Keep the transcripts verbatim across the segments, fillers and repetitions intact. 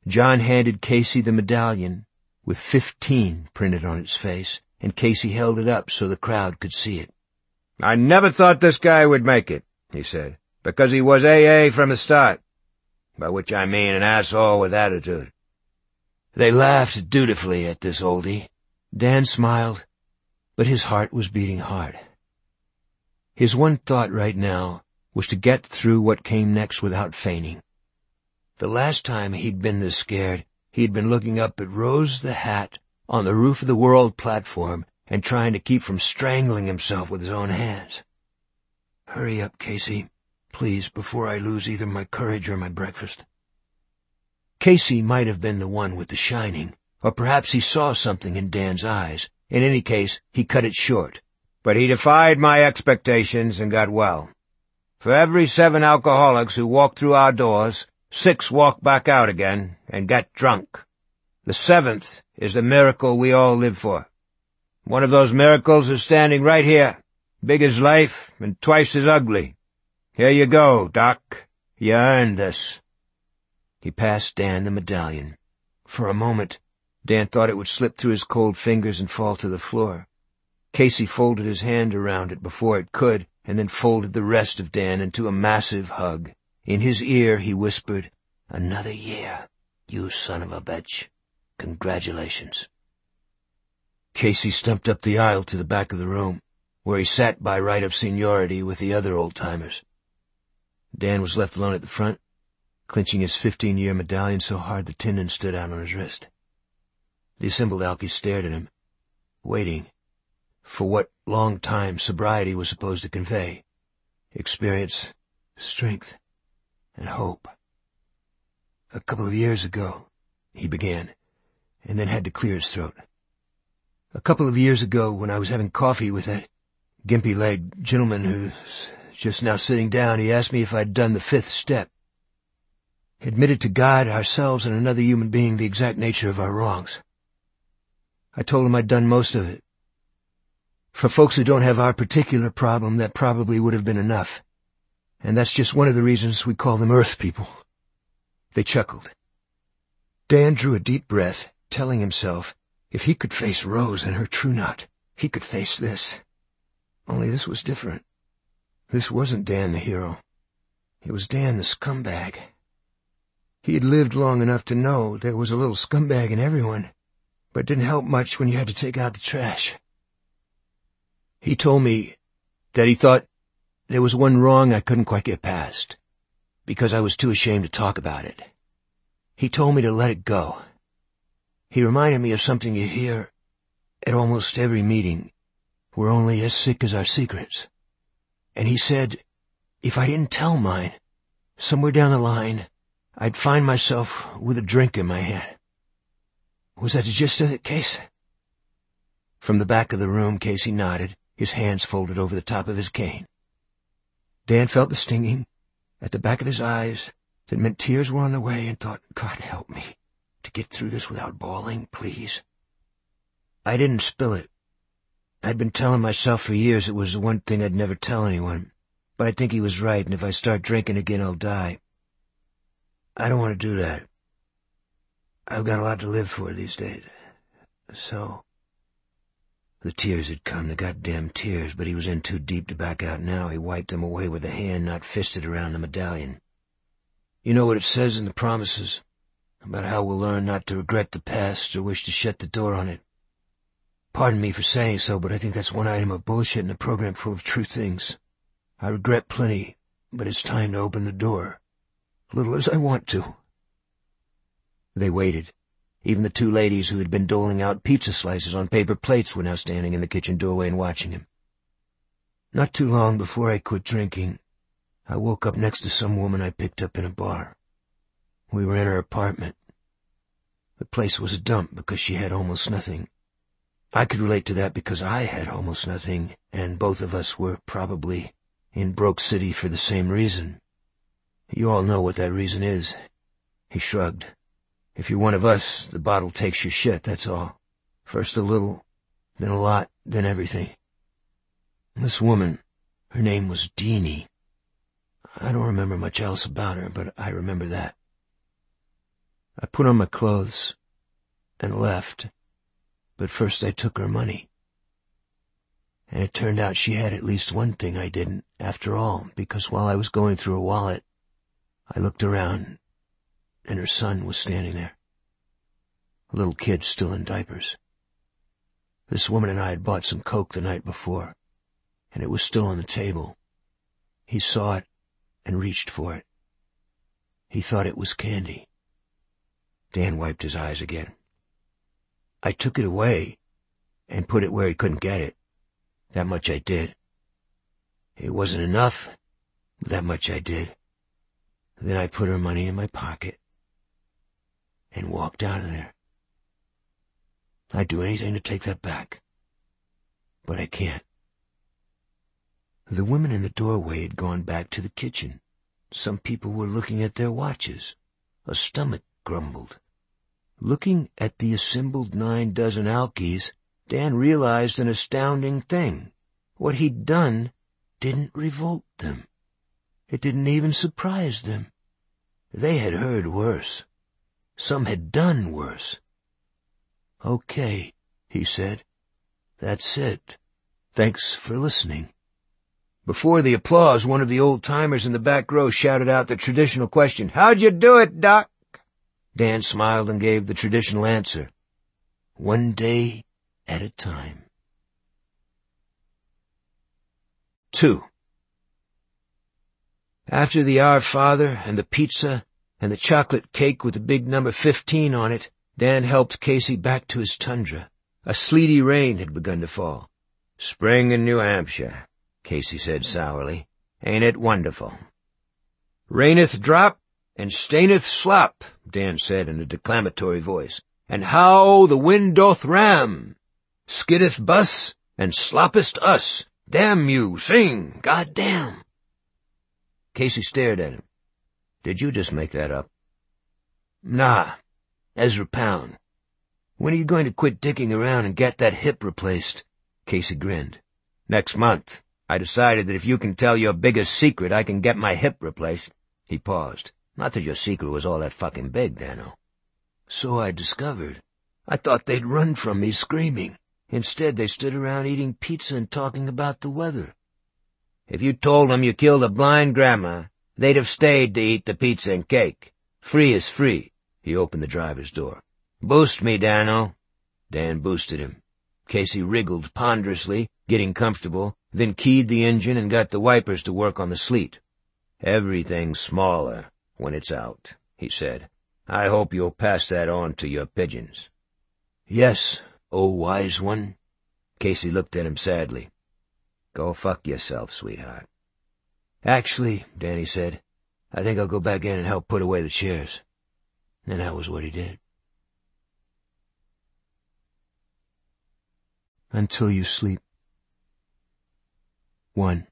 John handed Casey the medallion, with fifteen printed on its face, and Casey held it up so the crowd could see it. "I never thought this guy would make it," he said, "because he was A A from the start. By which I mean an asshole with attitude." They laughed dutifully at this oldie. Dan smiled, but his heart was beating hard. His one thought right now was to get through what came next without fainting. The last time he'd been this scared, he'd been looking up at Rose the Hat on the roof of the World platform and trying to keep from strangling himself with his own hands. "Hurry up, Casey, please, before I lose either my courage or my breakfast." Casey might have been the one with the shining, or perhaps he saw something in Dan's eyes. In any case, he cut it short. "But he defied my expectations and got well. For every seven alcoholics who walk through our doors, six walk back out again and get drunk. The seventh is the miracle we all live for. One of those miracles is standing right here, big as life and twice as ugly. Here you go, Doc. You earned this." He passed Dan the medallion. For a moment, Dan thought it would slip through his cold fingers and fall to the floor. Casey folded his hand around it before it could, and then folded the rest of Dan into a massive hug. In his ear, he whispered, "Another year, you son of a bitch. Congratulations." Casey stumped up the aisle to the back of the room, where he sat by right of seniority with the other old-timers. Dan was left alone at the front, clenching his fifteen-year medallion so hard the tendon stood out on his wrist. The assembled alkies stared at him, waiting for what long time sobriety was supposed to convey: experience, strength, and hope. "A couple of years ago," he began, and then had to clear his throat. "A couple of years ago, when I was having coffee with that gimpy-legged gentleman who's just now sitting down, he asked me if I'd done the fifth step. Admitted to God, ourselves, and another human being the exact nature of our wrongs. I told him I'd done most of it. For folks who don't have our particular problem, that probably would have been enough. And that's just one of the reasons we call them Earth people." They chuckled. Dan drew a deep breath, telling himself if he could face Rose and her true knot, he could face this. Only this was different. This wasn't Dan the hero. It was Dan the scumbag. He had lived long enough to know there was a little scumbag in everyone, but it didn't help much when you had to take out the trash. He told me that he thought there was one wrong I couldn't quite get past, because I was too ashamed to talk about it. He told me to let it go. He reminded me of something you hear at almost every meeting. We're only as sick as our secrets. And he said, if I didn't tell mine, somewhere down the line, I'd find myself with a drink in my hand. Was that the gist of it, Case? From the back of the room, Casey nodded, his hands folded over the top of his cane. Dan felt the stinging at the back of his eyes that meant tears were on the way, and thought, God help me to get through this without bawling, please. I didn't spill it. I'd been telling myself for years it was the one thing I'd never tell anyone, but I think he was right, and if I start drinking again, I'll die. I don't want to do that. I've got a lot to live for these days. So... The tears had come, the goddamn tears, but he was in too deep to back out now. He wiped them away with a hand not fisted around the medallion. You know what it says in the promises about how we'll learn not to regret the past or wish to shut the door on it. Pardon me for saying so, but I think that's one item of bullshit in a program full of true things. I regret plenty, but it's time to open the door. Little as I want to. They waited. Even the two ladies who had been doling out pizza slices on paper plates were now standing in the kitchen doorway and watching him. Not too long before I quit drinking, I woke up next to some woman I picked up in a bar. We were in her apartment. The place was a dump because she had almost nothing. I could relate to that because I had almost nothing, and both of us were probably in Broke City for the same reason. You all know what that reason is. He shrugged. If you're one of us, the bottle takes your shit, that's all. First a little, then a lot, then everything. This woman, her name was Deanie. I don't remember much else about her, but I remember that. I put on my clothes and left, but first I took her money. And it turned out she had at least one thing I didn't, after all, because while I was going through her wallet, I looked around, and her son was standing there. A little kid still in diapers. This woman and I had bought some coke the night before, and it was still on the table. He saw it and reached for it. He thought it was candy. Dan wiped his eyes again. I took it away and put it where he couldn't get it. That much I did. It wasn't enough, but that much I did. Then I put her money in my pocket and walked out of there. I'd do anything to take that back, but I can't. The women in the doorway had gone back to the kitchen. Some people were looking at their watches. A stomach grumbled. Looking at the assembled nine dozen Alkies, Dan realized an astounding thing. What he'd done didn't revolt them. It didn't even surprise them. They had heard worse. Some had done worse. "Okay," he said. "That's it. Thanks for listening." Before the applause, one of the old-timers in the back row shouted out the traditional question, "How'd you do it, Doc?" Dan smiled and gave the traditional answer, "One day at a time." Two. After the Our Father and the pizza and the chocolate cake with the big number fifteen on it, Dan helped Casey back to his tundra. A sleety rain had begun to fall. "Spring in New Hampshire," Casey said sourly. "Ain't it wonderful?" "Raineth drop and staineth slop," Dan said in a declamatory voice. "And how the wind doth ram! Skiddeth bus and sloppest us. Damn you, sing, God damn!" Casey stared at him. "Did you just make that up?" "Nah. Ezra Pound." "When are you going to quit dicking around and get that hip replaced?" Casey grinned. "Next month. I decided that if you can tell your biggest secret, I can get my hip replaced." He paused. "Not that your secret was all that fucking big, Dano." "So I discovered. I thought they'd run from me screaming. Instead, they stood around eating pizza and talking about the weather." "If you told them you killed a blind grandma, they'd have stayed to eat the pizza and cake. Free is free." He opened the driver's door. "Boost me, Dano." Dan boosted him. Casey wriggled ponderously, getting comfortable, then keyed the engine and got the wipers to work on the sleet. "Everything's smaller when it's out," he said. "I hope you'll pass that on to your pigeons." "Yes, oh wise one." Casey looked at him sadly. "Go fuck yourself, sweetheart." "Actually," Danny said, "I think I'll go back in and help put away the chairs." And that was what he did. Until you sleep. One.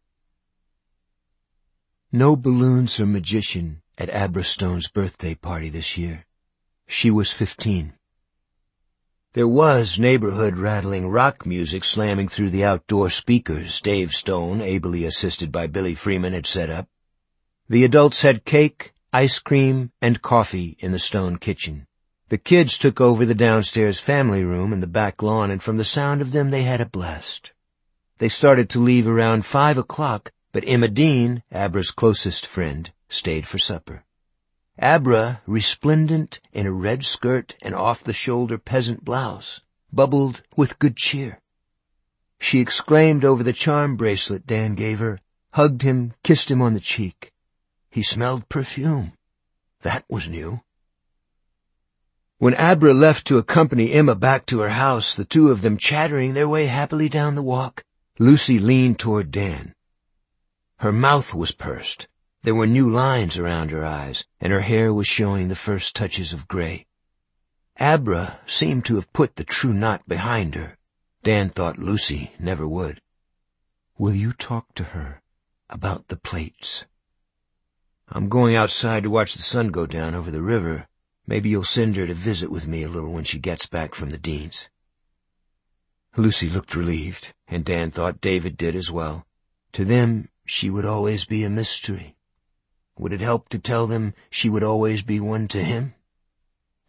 No balloons or magician at Abra Stone's birthday party this year. She was fifteen. There was neighborhood-rattling rock music slamming through the outdoor speakers Dave Stone, ably assisted by Billy Freeman, had set up. The adults had cake, ice cream, and coffee in the Stone kitchen. The kids took over the downstairs family room and the back lawn, and from the sound of them they had a blast. They started to leave around five o'clock, but Emma Dean, Abra's closest friend, stayed for supper. Abra, resplendent in a red skirt and off-the-shoulder peasant blouse, bubbled with good cheer. She exclaimed over the charm bracelet Dan gave her, hugged him, kissed him on the cheek. He smelled perfume. That was new. When Abra left to accompany Emma back to her house, the two of them chattering their way happily down the walk, Lucy leaned toward Dan. Her mouth was pursed. There were new lines around her eyes, and her hair was showing the first touches of gray. Abra seemed to have put the true knot behind her. Dan thought Lucy never would. "Will you talk to her about the plates?" "I'm going outside to watch the sun go down over the river. Maybe you'll send her to visit with me a little when she gets back from the Deans." Lucy looked relieved, and Dan thought David did as well. To them, she would always be a mystery. Would it help to tell them she would always be one to him?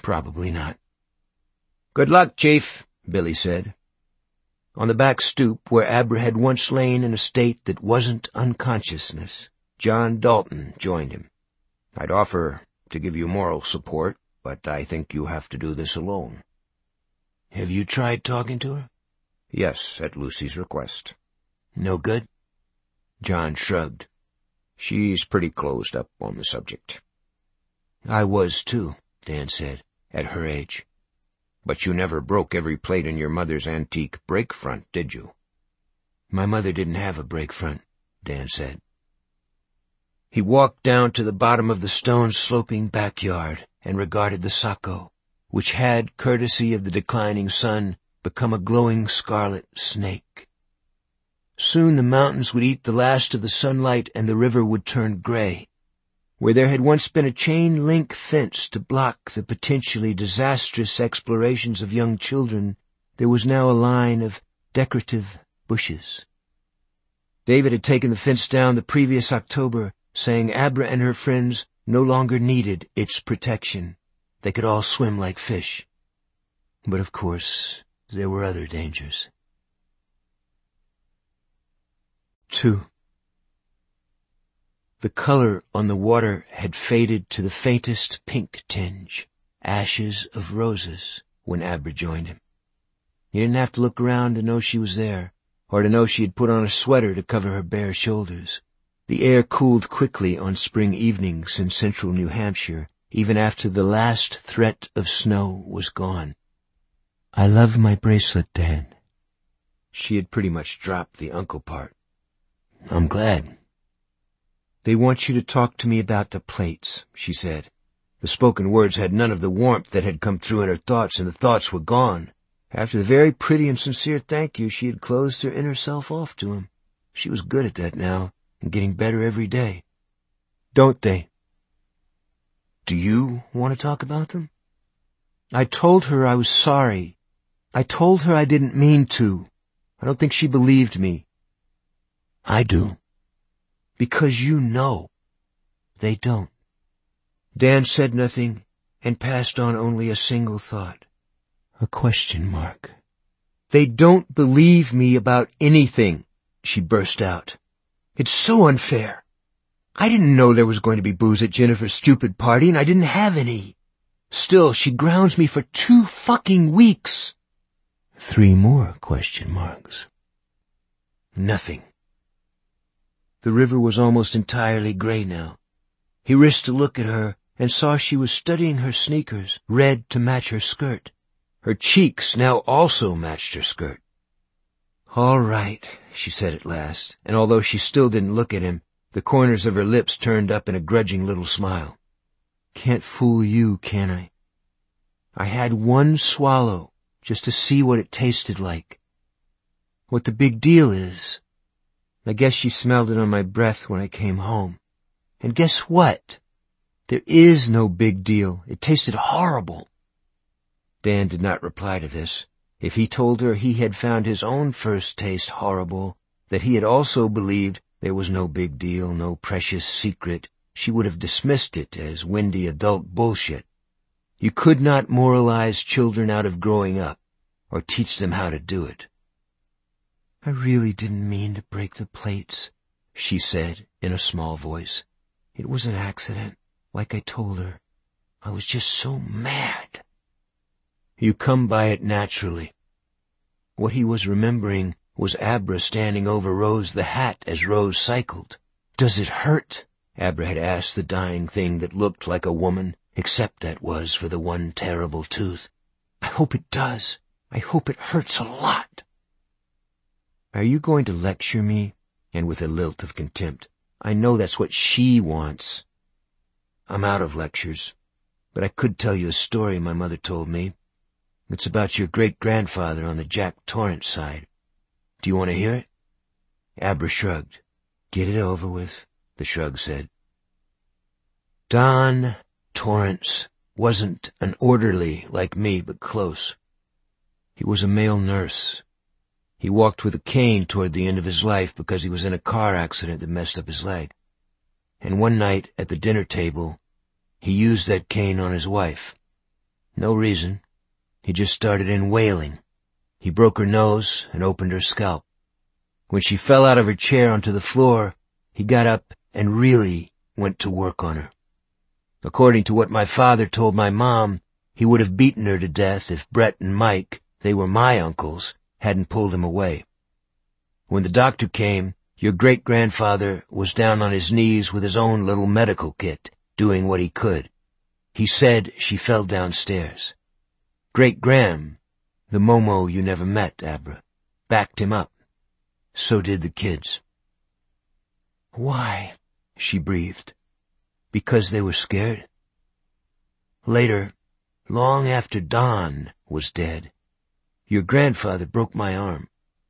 Probably not. "Good luck, Chief," Billy said. On the back stoop, where Abra had once lain in a state that wasn't unconsciousness, John Dalton joined him. "I'd offer to give you moral support, but I think you have to do this alone." "Have you tried talking to her?" "Yes, at Lucy's request." "No good?" John shrugged. "She's pretty closed up on the subject." "I was, too," Dan said, "at her age." "But you never broke every plate in your mother's antique break front, did you?" "My mother didn't have a break front," Dan said. He walked down to the bottom of the stone-sloping backyard and regarded the Saco, which had, courtesy of the declining sun, become a glowing scarlet snake. Soon the mountains would eat the last of the sunlight and the river would turn gray. Where there had once been a chain-link fence to block the potentially disastrous explorations of young children, there was now a line of decorative bushes. David had taken the fence down the previous October, saying Abra and her friends no longer needed its protection. They could all swim like fish. But of course, there were other dangers. Two. The color on the water had faded to the faintest pink tinge, ashes of roses, when Abra joined him. He didn't have to look around to know she was there, or to know she had put on a sweater to cover her bare shoulders. The air cooled quickly on spring evenings in central New Hampshire, even after the last threat of snow was gone. "I love my bracelet, Dan." She had pretty much dropped the uncle part. "I'm glad." "They want you to talk to me about the plates," she said. The spoken words had none of the warmth that had come through in her thoughts, and the thoughts were gone. After the very pretty and sincere thank you, she had closed her inner self off to him. She was good at that now, and getting better every day. "Don't they?" "Do you want to talk about them?" "I told her I was sorry. I told her I didn't mean to. I don't think she believed me." "I do." "Because you know. They don't." Dan said nothing and passed on only a single thought. A question mark. "They don't believe me about anything," she burst out. "It's so unfair. I didn't know there was going to be booze at Jennifer's stupid party, and I didn't have any. Still, she grounds me for two fucking weeks." Three more question marks. Nothing. The river was almost entirely gray now. He risked a look at her and saw she was studying her sneakers, red to match her skirt. Her cheeks now also matched her skirt. "All right," she said at last, and although she still didn't look at him, the corners of her lips turned up in a grudging little smile. "Can't fool you, can I? I had one swallow just to see what it tasted like. What the big deal is, I guess she smelled it on my breath when I came home. And guess what? There is no big deal. It tasted horrible." Dan did not reply to this. If he told her he had found his own first taste horrible, that he had also believed there was no big deal, no precious secret, she would have dismissed it as windy adult bullshit. You could not moralize children out of growing up, or teach them how to do it. "I really didn't mean to break the plates," she said in a small voice. "It was an accident, like I told her. I was just so mad." You come by it naturally. What he was remembering was Abra standing over Rose the Hat as Rose cycled. "Does it hurt?" Abra had asked the dying thing that looked like a woman, except that was for the one terrible tooth. "I hope it does. I hope it hurts a lot." "Are you going to lecture me?" And with a lilt of contempt. "I know that's what she wants." "I'm out of lectures, but I could tell you a story my mother told me. It's about your great-grandfather on the Jack Torrance side. Do you want to hear it?" Abra shrugged. "Get it over with," the shrug said. Don Torrance wasn't an orderly like me, but close. He was a male nurse. He walked with a cane toward the end of his life because he was in a car accident that messed up his leg. And one night at the dinner table, he used that cane on his wife. No reason. He just started in wailing. He broke her nose and opened her scalp. When she fell out of her chair onto the floor, he got up and really went to work on her. According to what my father told my mom, he would have beaten her to death if Brett and Mike, they were my uncles, hadn't pulled him away. When the doctor came, your great-grandfather was down on his knees with his own little medical kit, doing what he could. He said she fell downstairs. Great-Gram, the Momo you never met, Abra, backed him up. So did the kids. Why? She breathed. Because they were scared. Later, long after Don was dead, your grandfather broke my arm.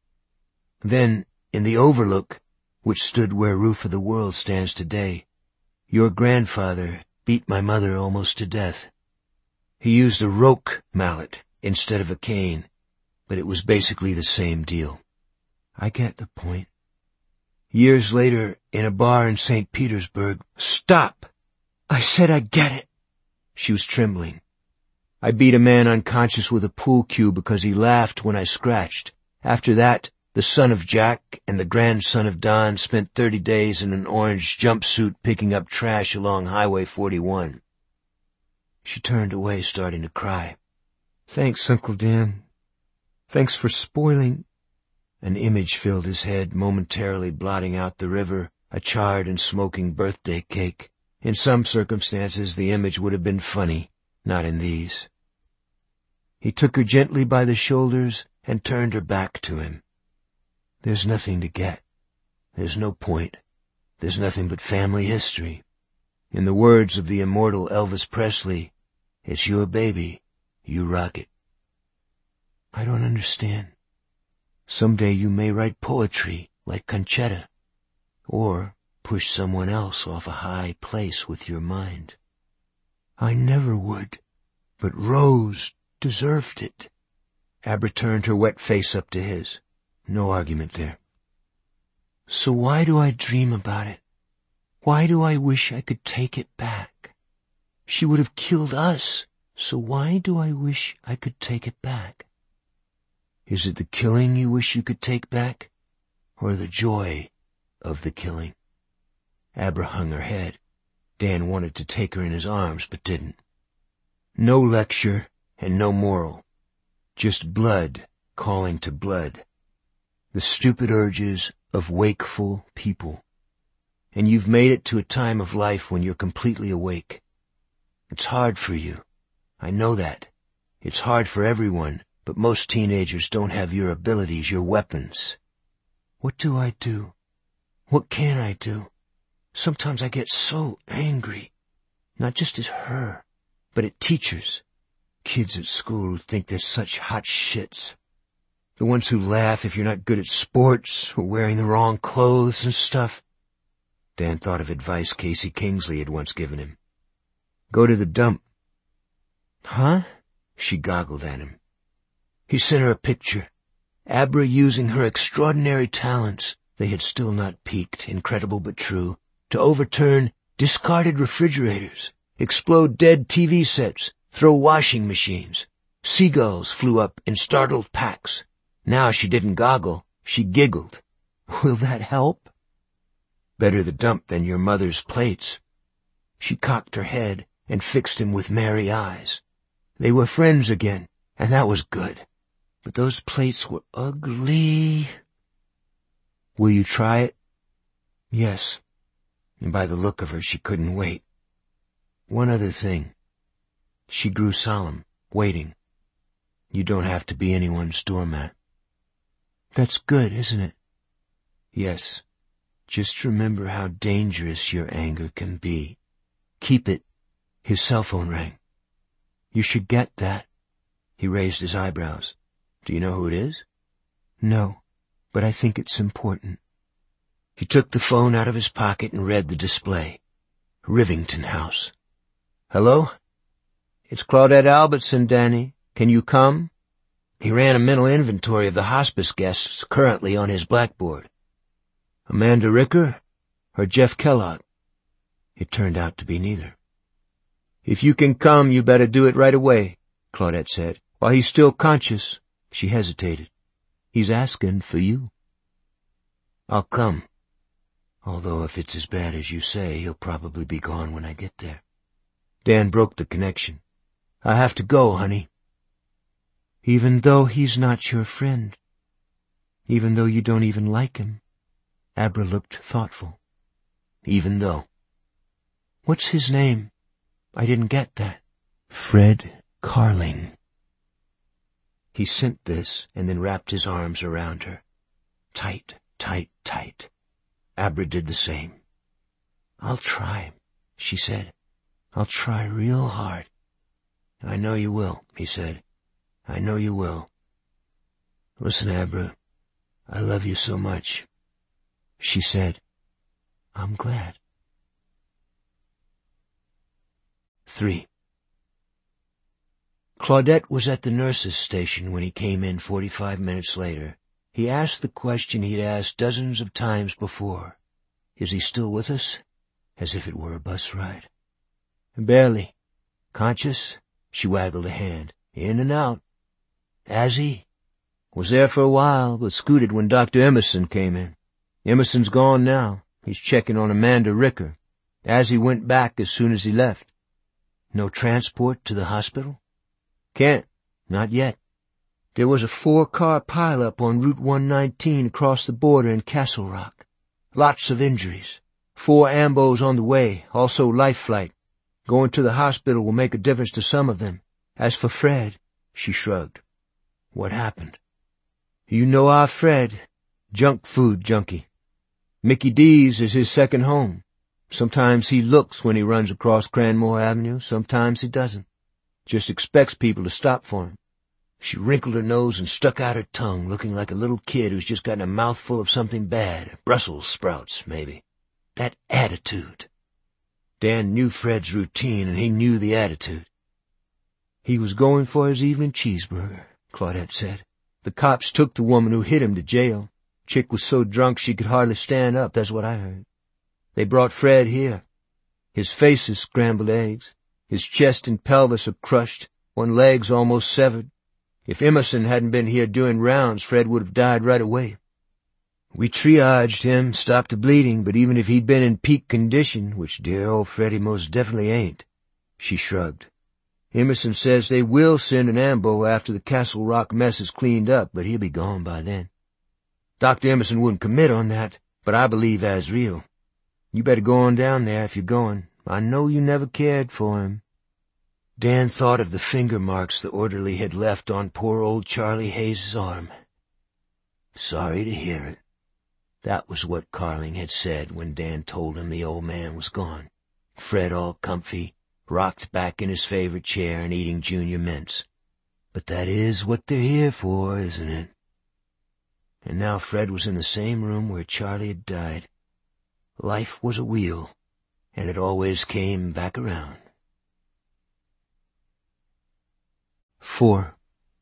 Then, in the Overlook, which stood where Roof of the World stands today, your grandfather beat my mother almost to death. He used a roque mallet instead of a cane, but it was basically the same deal. I get the point. Years later, in a bar in Saint Petersburg, stop! I said I get it. She was trembling. I beat a man unconscious with a pool cue because he laughed when I scratched. After that, the son of Jack and the grandson of Don spent thirty days in an orange jumpsuit picking up trash along Highway forty-one. She turned away, starting to cry. Thanks, Uncle Dan. Thanks for spoiling. An image filled his head, momentarily blotting out the river, a charred and smoking birthday cake. In some circumstances, the image would have been funny, not in these. He took her gently by the shoulders and turned her back to him. There's nothing to get. There's no point. There's nothing but family history. In the words of the immortal Elvis Presley, it's your baby. You rock it. I don't understand. Someday you may write poetry like Conchetta, or push someone else off a high place with your mind. I never would, but Rose deserved it. Abra turned her wet face up to his. No argument there. So why do I dream about it? Why do I wish I could take it back? She would have killed us, so why do I wish I could take it back? Is it the killing you wish you could take back, or the joy of the killing? Abra hung her head. Dan wanted to take her in his arms, but didn't. No lecture and no moral. Just blood calling to blood. The stupid urges of wakeful people. And you've made it to a time of life when you're completely awake. It's hard for you. I know that. It's hard for everyone, but most teenagers don't have your abilities, your weapons. What do I do? What can I do? Sometimes I get so angry. Not just at her, but at teachers. Kids at school who think they're such hot shits. The ones who laugh if you're not good at sports or wearing the wrong clothes and stuff. Dan thought of advice Casey Kingsley had once given him. Go to the dump. Huh? She goggled at him. He sent her a picture. Abra using her extraordinary talents, they had still not peaked, incredible but true, to overturn discarded refrigerators, explode dead T V sets, throw washing machines. Seagulls flew up in startled packs. Now she didn't goggle, she giggled. Will that help? Better the dump than your mother's plates. She cocked her head and fixed him with merry eyes. They were friends again, and that was good. But those plates were ugly. Will you try it? Yes. And by the look of her, she couldn't wait. One other thing. She grew solemn, waiting. You don't have to be anyone's doormat. That's good, isn't it? Yes. Just remember how dangerous your anger can be. Keep it. His cell phone rang. You should get that. He raised his eyebrows. Do you know who it is? No, but I think it's important. He took the phone out of his pocket and read the display. Rivington House. Hello? It's Claudette Albertson, Danny. Can you come? He ran a mental inventory of the hospice guests currently on his blackboard. Amanda Ricker or Jeff Kellogg? It turned out to be neither. If you can come, you better do it right away. Claudette said. While he's still conscious, she hesitated. He's asking for you. I'll come. Although if it's as bad as you say, he'll probably be gone when I get there. Dan broke the connection. I have to go, honey. Even though he's not your friend. Even though you don't even like him. Abra looked thoughtful. Even though. What's his name? I didn't get that. Fred Carling. He sent this and then wrapped his arms around her. Tight, tight, tight. Abra did the same. I'll try, she said. I'll try real hard. I know you will, he said. I know you will. Listen, Abra, I love you so much. She said, I'm glad. Three. Claudette was at the nurse's station when he came in forty-five minutes later. He asked the question he'd asked dozens of times before. Is he still with us? As if it were a bus ride. Barely. Conscious? She waggled a hand. In and out. Has he? Was there for a while, but scooted when Doctor Emerson came in. Emerson's gone now. He's checking on Amanda Ricker. As he went back as soon as he left. No transport to the hospital? Can't. Not yet. There was a four-car pileup on Route one nineteen across the border in Castle Rock. Lots of injuries. Four ambos on the way, also life flight. Going to the hospital will make a difference to some of them. As for Fred, she shrugged. What happened? You know our Fred. Junk food junkie. Mickey D's is his second home. Sometimes he looks when he runs across Cranmore Avenue, sometimes he doesn't. Just expects people to stop for him. She wrinkled her nose and stuck out her tongue, looking like a little kid who's just gotten a mouthful of something bad. Brussels sprouts, maybe. That attitude. Dan knew Fred's routine, and he knew the attitude. He was going for his evening cheeseburger, Claudette said. The cops took the woman who hit him to jail. Chick was so drunk she could hardly stand up, that's what I heard. They brought Fred here. His face is scrambled eggs. His chest and pelvis are crushed. One leg's almost severed. If Emerson hadn't been here doing rounds, Fred would have died right away. We triaged him, stopped the bleeding, but even if he'd been in peak condition, which dear old Freddie most definitely ain't, she shrugged. Emerson says they will send an ambo after the Castle Rock mess is cleaned up, but he'll be gone by then. Doctor Emerson wouldn't commit on that, but I believe that's real. You better go on down there if you're going. I know you never cared for him. Dan thought of the finger marks the orderly had left on poor old Charlie Hayes' arm. Sorry to hear it. That was what Carling had said when Dan told him the old man was gone. Fred all comfy, rocked back in his favorite chair and eating Junior Mints. But that is what they're here for, isn't it? And now Fred was in the same room where Charlie had died. Life was a wheel, and it always came back around. Four.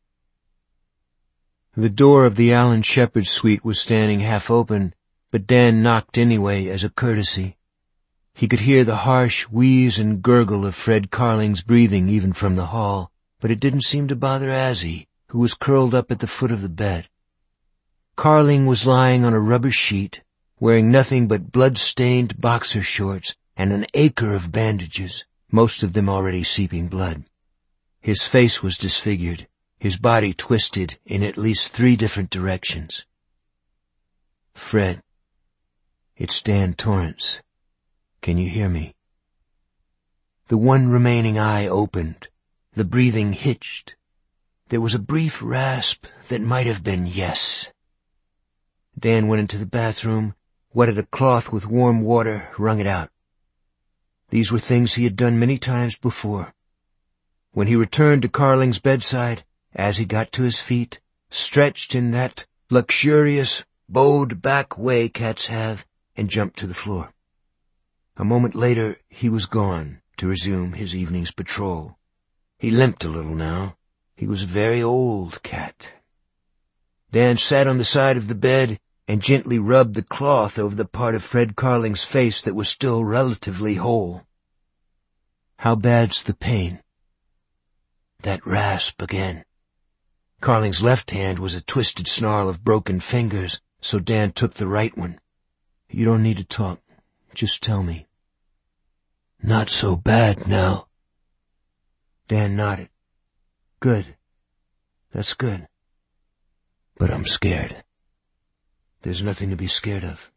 The door of the Alan Shepard suite was standing half open, but Dan knocked anyway as a courtesy. He could hear the harsh wheeze and gurgle of Fred Carling's breathing even from the hall, but it didn't seem to bother Azzy, who was curled up at the foot of the bed. Carling was lying on a rubber sheet, wearing nothing but blood-stained boxer shorts and an acre of bandages, most of them already seeping blood. His face was disfigured, his body twisted in at least three different directions. Fred, it's Dan Torrance. Can you hear me? The one remaining eye opened, the breathing hitched. There was a brief rasp that might have been yes. Dan went into the bathroom, wetted a cloth with warm water, wrung it out. These were things he had done many times before. When he returned to Carling's bedside, as he got to his feet, stretched in that luxurious, bowed-back way cats have, and jumped to the floor. A moment later, he was gone to resume his evening's patrol. He limped a little now. He was a very old cat. Dan sat on the side of the bed and gently rubbed the cloth over the part of Fred Carling's face that was still relatively whole. How bad's the pain? That rasp again. Carling's left hand was a twisted snarl of broken fingers, so Dan took the right one. You don't need to talk. Just tell me. Not so bad now. Dan nodded. Good. That's good. But I'm scared. There's nothing to be scared of.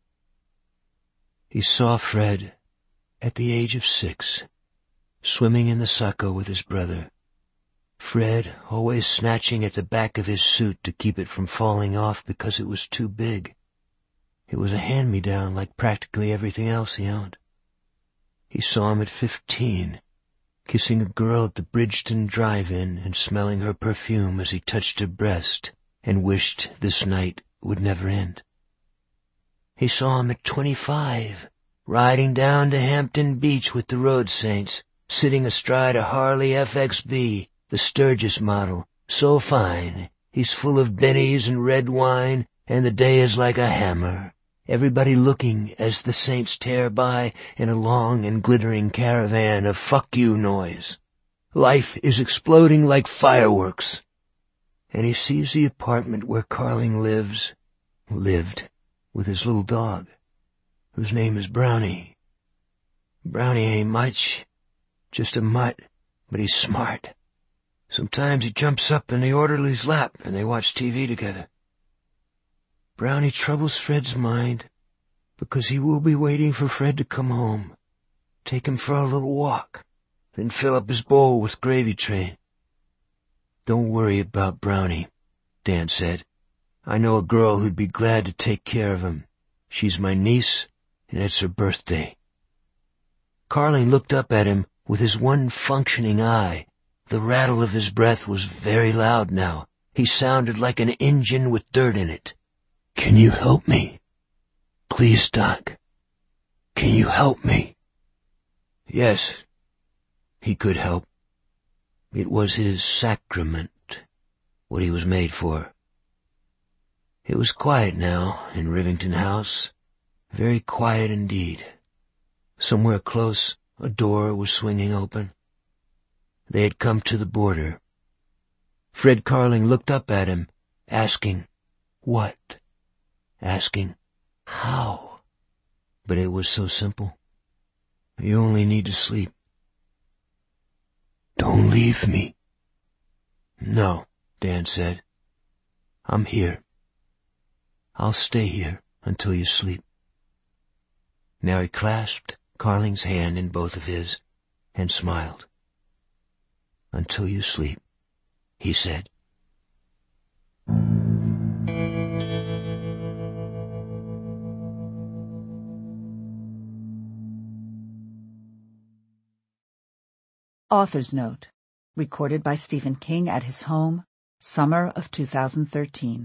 He saw Fred, at the age of six, swimming in the Saco with his brother. Fred always snatching at the back of his suit to keep it from falling off because it was too big. It was a hand-me-down like practically everything else he owned. He saw him at fifteen, kissing a girl at the Bridgeton Drive-In and smelling her perfume as he touched her breast and wished this night would never end. He saw him at twenty-five, riding down to Hampton Beach with the Road Saints, sitting astride a Harley F X B, the Sturgis model, so fine, he's full of bennies and red wine, and the day is like a hammer. Everybody looking as the Saints tear by in a long and glittering caravan of fuck you noise. Life is exploding like fireworks. And he sees the apartment where Carling lives, lived, with his little dog, whose name is Brownie. Brownie ain't much, just a mutt, but he's smart. Sometimes he jumps up in the orderly's lap and they watch T V together. Brownie troubles Fred's mind because he will be waiting for Fred to come home, take him for a little walk, then fill up his bowl with gravy train. Don't worry about Brownie, Dan said. I know a girl who'd be glad to take care of him. She's my niece, and it's her birthday. Carling looked up at him with his one functioning eye. The rattle of his breath was very loud now. He sounded like an engine with dirt in it. Can you help me? Please, Doc. Can you help me? Yes, he could help. It was his sacrament, what he was made for. It was quiet now in Rivington House, very quiet indeed. Somewhere close, a door was swinging open. They had come to the border. Fred Carling looked up at him, asking, what? Asking, how? But it was so simple. You only need to sleep. Don't leave me. No, Dan said. I'm here. I'll stay here until you sleep. Now he clasped Carling's hand in both of his and smiled. Until you sleep, he said. Author's Note. Recorded by Stephen King at his home, summer of two thousand thirteen.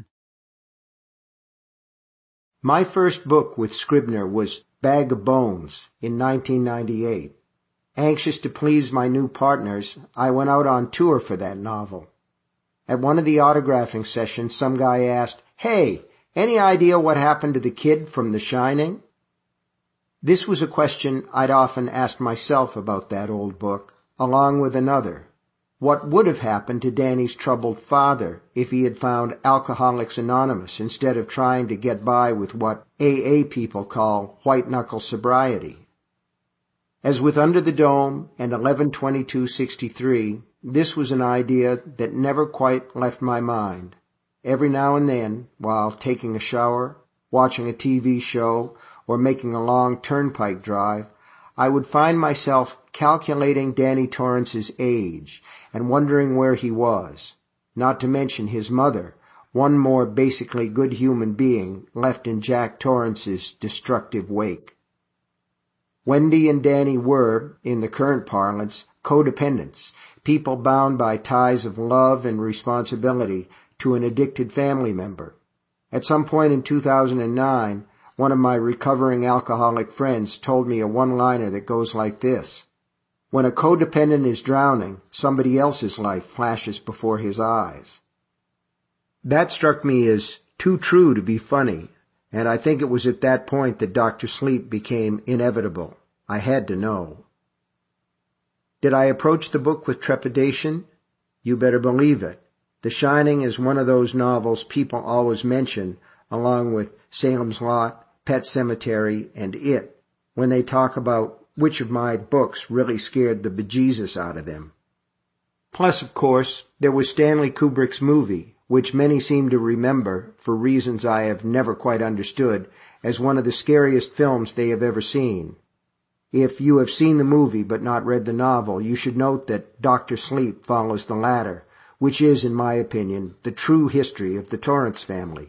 My first book with Scribner was Bag of Bones in nineteen ninety-eight. Anxious to please my new partners, I went out on tour for that novel. At one of the autographing sessions, some guy asked, "Hey, any idea what happened to the kid from The Shining?" This was a question I'd often asked myself about that old book, along with another. What would have happened to Danny's troubled father if he had found Alcoholics Anonymous instead of trying to get by with what A A people call white-knuckle sobriety? As with Under the Dome and eleven twenty-two sixty-three, this was an idea that never quite left my mind. Every now and then, while taking a shower, watching a T V show, or making a long turnpike drive, I would find myself calculating Danny Torrance's age and wondering where he was, not to mention his mother, one more basically good human being left in Jack Torrance's destructive wake. Wendy and Danny were, in the current parlance, codependents, people bound by ties of love and responsibility to an addicted family member. At some point in two thousand nine, one of my recovering alcoholic friends told me a one-liner that goes like this: when a codependent is drowning, somebody else's life flashes before his eyes. That struck me as too true to be funny, and I think it was at that point that Doctor Sleep became inevitable. I had to know. Did I approach the book with trepidation? You better believe it. The Shining is one of those novels people always mention, along with Salem's Lot, Pet Sematary, and It, when they talk about which of my books really scared the bejesus out of them. Plus, of course, there was Stanley Kubrick's movie, which many seem to remember, for reasons I have never quite understood, as one of the scariest films they have ever seen. If you have seen the movie but not read the novel, you should note that Doctor Sleep follows the latter, which is, in my opinion, the true history of the Torrance family.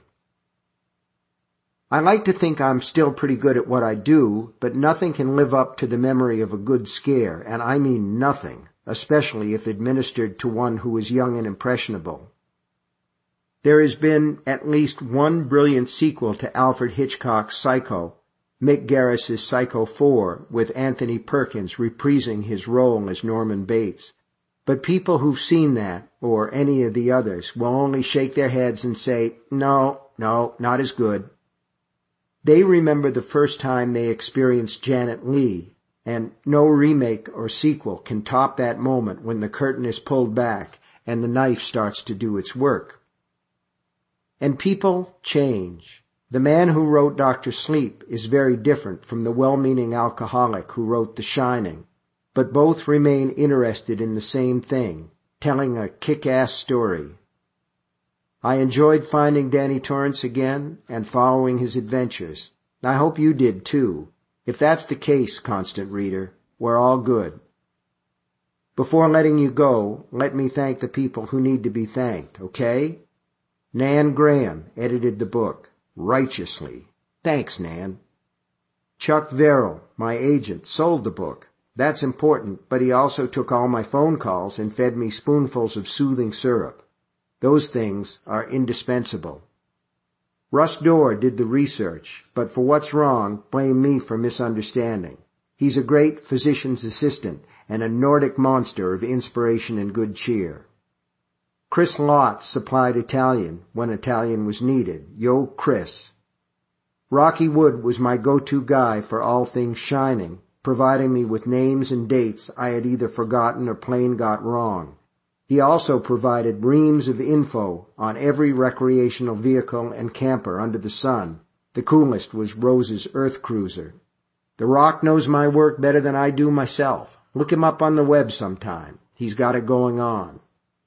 I like to think I'm still pretty good at what I do, but nothing can live up to the memory of a good scare, and I mean nothing, especially if administered to one who is young and impressionable. There has been at least one brilliant sequel to Alfred Hitchcock's Psycho, Mick Garris's Psycho four, with Anthony Perkins reprising his role as Norman Bates. But people who've seen that, or any of the others, will only shake their heads and say, no, no, not as good. They remember the first time they experienced Janet Leigh, and no remake or sequel can top that moment when the curtain is pulled back and the knife starts to do its work. And people change. The man who wrote Doctor Sleep is very different from the well-meaning alcoholic who wrote The Shining, but both remain interested in the same thing, telling a kick-ass story. I enjoyed finding Danny Torrance again and following his adventures. I hope you did too. If that's the case, constant reader, we're all good. Before letting you go, let me thank the people who need to be thanked, okay? Nan Graham edited the book, righteously. Thanks, Nan. Chuck Verrill, my agent, sold the book. That's important, but he also took all my phone calls and fed me spoonfuls of soothing syrup. Those things are indispensable. Russ Dorr did the research, but for what's wrong, blame me for misunderstanding. He's a great physician's assistant and a Nordic monster of inspiration and good cheer. Chris Lotz supplied Italian when Italian was needed. Yo, Chris. Rocky Wood was my go-to guy for all things Shining, providing me with names and dates I had either forgotten or plain got wrong. He also provided reams of info on every recreational vehicle and camper under the sun. The coolest was Rose's Earth Cruiser. The Rock knows my work better than I do myself. Look him up on the web sometime. He's got it going on.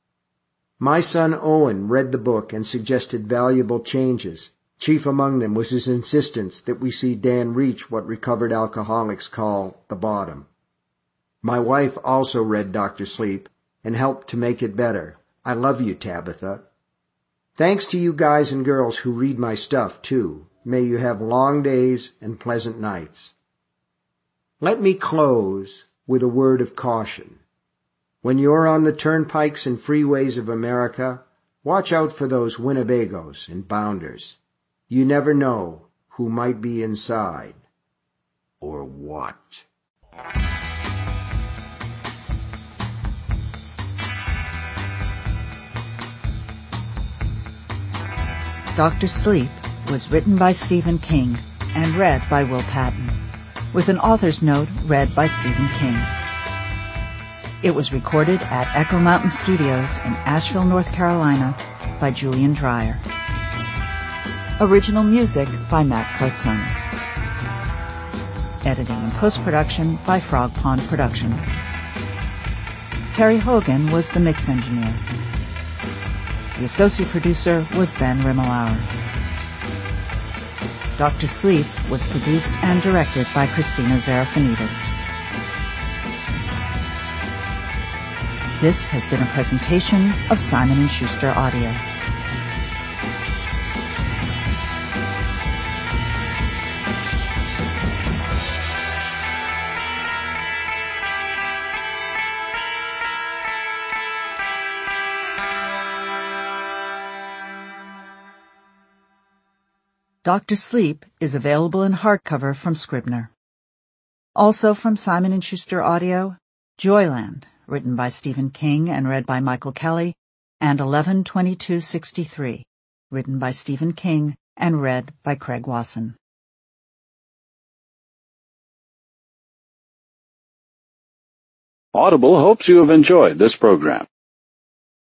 My son Owen read the book and suggested valuable changes. Chief among them was his insistence that we see Dan reach what recovered alcoholics call the bottom. My wife also read Doctor Sleep and helped to make it better. I love you, Tabitha. Thanks to you guys and girls who read my stuff, too. May you have long days and pleasant nights. Let me close with a word of caution. When you're on the turnpikes and freeways of America, watch out for those Winnebagos and Bounders. You never know who might be inside. Or what. Doctor Sleep was written by Stephen King and read by Will Patton, with an author's note read by Stephen King. It was recorded at Echo Mountain Studios in Asheville, North Carolina by Julian Dreyer. Original music by Matt Koutsonis. Editing and post-production by Frog Pond Productions. Terry Hogan was the mix engineer. The associate producer was Ben Rimmelauer. Doctor Sleep was produced and directed by Christina Zarafanidis. This has been a presentation of Simon and Schuster Audio. Doctor Sleep is available in hardcover from Scribner. Also from Simon and Schuster Audio, Joyland, written by Stephen King and read by Michael Kelly, and eleven twenty-two sixty-three, written by Stephen King and read by Craig Wasson. Audible hopes you have enjoyed this program.